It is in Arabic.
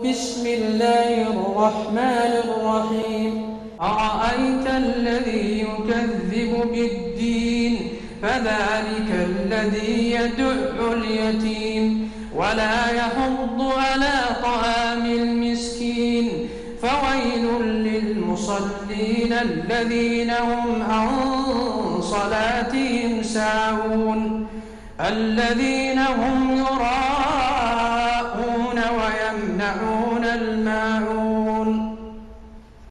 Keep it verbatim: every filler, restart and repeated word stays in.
بسم الله الرحمن الرحيم أرأيت الذي يكذب بالدين فذلك الذي يدع اليتيم ولا يحض على طعام المسكين فويل للمصلين الذين هم عن صلاتهم ساهون الذين هم يراءون